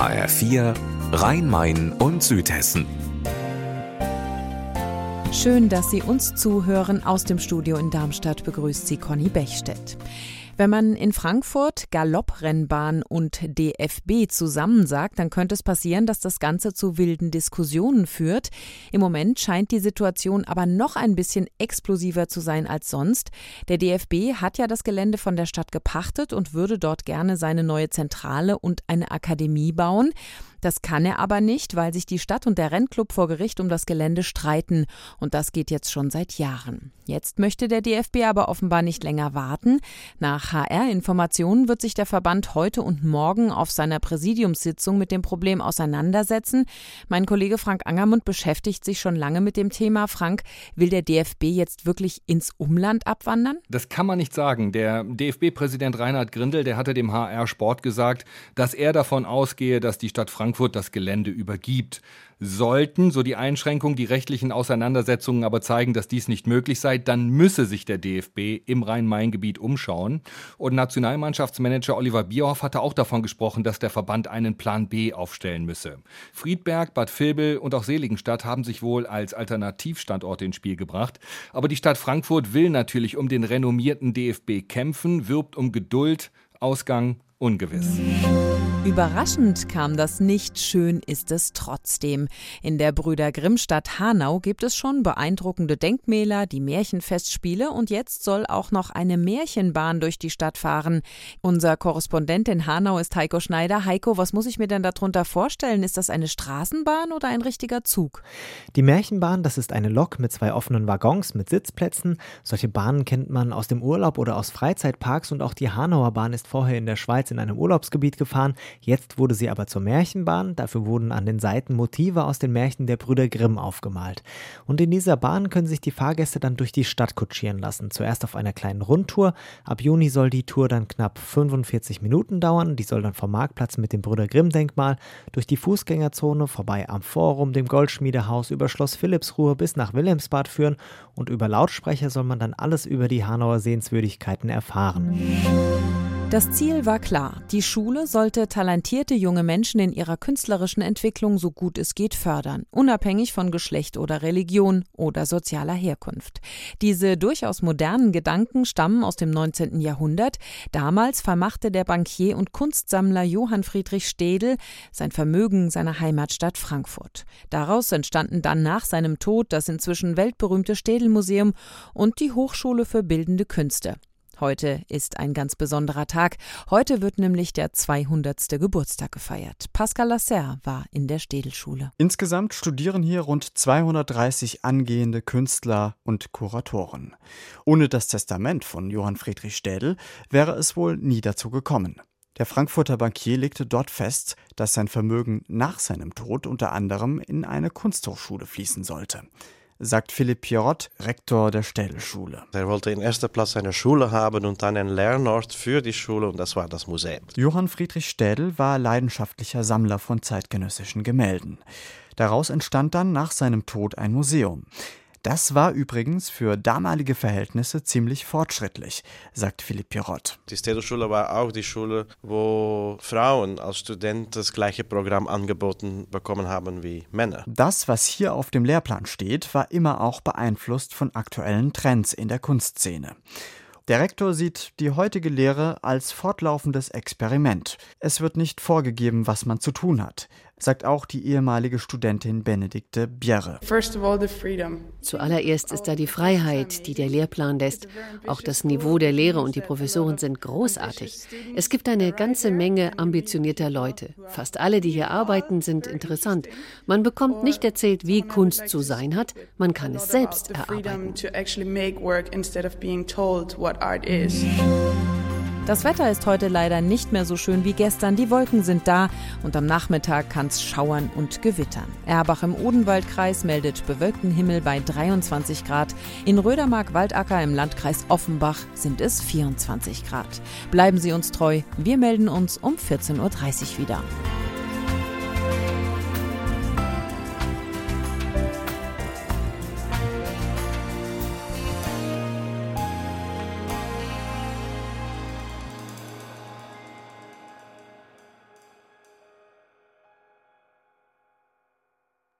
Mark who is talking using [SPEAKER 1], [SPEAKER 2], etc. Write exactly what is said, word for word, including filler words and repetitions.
[SPEAKER 1] H R vier, Rhein-Main und Südhessen.
[SPEAKER 2] Schön, dass Sie uns zuhören. Aus dem Studio in Darmstadt begrüßt Sie Conny Bechstedt. Wenn man in Frankfurt Galopprennbahn und D F B zusammen sagt, dann könnte es passieren, dass das Ganze zu wilden Diskussionen führt. Im Moment scheint die Situation aber noch ein bisschen explosiver zu sein als sonst. Der D F B hat ja das Gelände von der Stadt gepachtet und würde dort gerne seine neue Zentrale und eine Akademie bauen. Das kann er aber nicht, weil sich die Stadt und der Rennclub vor Gericht um das Gelände streiten. Und das geht jetzt schon seit Jahren. Jetzt möchte der D F B aber offenbar nicht länger warten. Nach H R-Informationen wird sich der Verband heute und morgen auf seiner Präsidiumssitzung mit dem Problem auseinandersetzen. Mein Kollege Frank Angermund beschäftigt sich schon lange mit dem Thema. Frank, will der D F B jetzt wirklich ins Umland abwandern?
[SPEAKER 3] Das kann man nicht sagen. Der D F B-Präsident Reinhard Grindel, der hatte dem H R Sport gesagt, dass er davon ausgehe, dass die Stadt Frankfurt das Gelände übergibt. Sollten, so die Einschränkung, die rechtlichen Auseinandersetzungen aber zeigen, dass dies nicht möglich sei, dann müsse sich der D F B im Rhein-Main-Gebiet umschauen. Und Nationalmannschaftsmanager Oliver Bierhoff hatte auch davon gesprochen, dass der Verband einen Plan B aufstellen müsse. Friedberg, Bad Vilbel und auch Seligenstadt haben sich wohl als Alternativstandorte ins Spiel gebracht. Aber die Stadt Frankfurt will natürlich um den renommierten D F B kämpfen, wirbt um Geduld, Ausgang ungewiss.
[SPEAKER 2] Überraschend kam das nicht, schön ist es trotzdem. In der Brüder-Grimm-Stadt Hanau gibt es schon beeindruckende Denkmäler, die Märchenfestspiele und jetzt soll auch noch eine Märchenbahn durch die Stadt fahren. Unser Korrespondent in Hanau ist Heiko Schneider. Heiko, was muss ich mir denn darunter vorstellen? Ist das eine Straßenbahn oder ein richtiger Zug?
[SPEAKER 4] Die Märchenbahn, das ist eine Lok mit zwei offenen Waggons mit Sitzplätzen. Solche Bahnen kennt man aus dem Urlaub oder aus Freizeitparks und auch die Hanauer Bahn ist vorher in der Schweiz in einem Urlaubsgebiet gefahren. Jetzt wurde sie aber zur Märchenbahn. Dafür wurden an den Seiten Motive aus den Märchen der Brüder Grimm aufgemalt. Und in dieser Bahn können sich die Fahrgäste dann durch die Stadt kutschieren lassen. Zuerst auf einer kleinen Rundtour. Ab Juni soll die Tour dann knapp fünfundvierzig Minuten dauern. Die soll dann vom Marktplatz mit dem Brüder Grimm Denkmal durch die Fußgängerzone, vorbei am Forum, dem Goldschmiedehaus, über Schloss Philippsruhe bis nach Wilhelmsbad führen. Und über Lautsprecher soll man dann alles über die Hanauer Sehenswürdigkeiten erfahren.
[SPEAKER 2] Das Ziel war klar. Die Schule sollte talentierte junge Menschen in ihrer künstlerischen Entwicklung so gut es geht fördern, unabhängig von Geschlecht oder Religion oder sozialer Herkunft. Diese durchaus modernen Gedanken stammen aus dem neunzehnten Jahrhundert. Damals vermachte der Bankier und Kunstsammler Johann Friedrich Städel sein Vermögen seiner Heimatstadt Frankfurt. Daraus entstanden dann nach seinem Tod das inzwischen weltberühmte Städel-Museum und die Hochschule für Bildende Künste. Heute ist ein ganz besonderer Tag. Heute wird nämlich der zweihundertste Geburtstag gefeiert. Pascal Lasserre war in der Städel-Schule.
[SPEAKER 5] Insgesamt studieren hier rund zweihundertdreißig angehende Künstler und Kuratoren. Ohne das Testament von Johann Friedrich Städel wäre es wohl nie dazu gekommen. Der Frankfurter Bankier legte dort fest, dass sein Vermögen nach seinem Tod unter anderem in eine Kunsthochschule fließen sollte, sagt Philipp Pierrot, Rektor der Städel-Schule.
[SPEAKER 6] Er wollte in erster Platz eine Schule haben und dann einen Lernort für die Schule und das war das Museum.
[SPEAKER 5] Johann Friedrich Städel war leidenschaftlicher Sammler von zeitgenössischen Gemälden. Daraus entstand dann nach seinem Tod ein Museum. Das war übrigens für damalige Verhältnisse ziemlich fortschrittlich, sagt Philipp Pierrot.
[SPEAKER 6] Die Städel-Schule war auch die Schule, wo Frauen als Student das gleiche Programm angeboten bekommen haben wie Männer.
[SPEAKER 5] Das, was hier auf dem Lehrplan steht, war immer auch beeinflusst von aktuellen Trends in der Kunstszene. Der Rektor sieht die heutige Lehre als fortlaufendes Experiment. Es wird nicht vorgegeben, was man zu tun hat, sagt auch die ehemalige Studentin Benedikte Bjerre.
[SPEAKER 7] Zuallererst ist da die Freiheit, die der Lehrplan lässt. Auch das Niveau der Lehre und die Professoren sind großartig. Es gibt eine ganze Menge ambitionierter Leute. Fast alle, die hier arbeiten, sind interessant. Man bekommt nicht erzählt, wie Kunst zu sein hat. Man kann es selbst erarbeiten.
[SPEAKER 2] Das Wetter ist heute leider nicht mehr so schön wie gestern. Die Wolken sind da und am Nachmittag kann es schauern und gewittern. Erbach im Odenwaldkreis meldet bewölkten Himmel bei dreiundzwanzig Grad. In Rödermark-Waldacker im Landkreis Offenbach sind es vierundzwanzig Grad. Bleiben Sie uns treu. Wir melden uns um vierzehn Uhr dreißig wieder.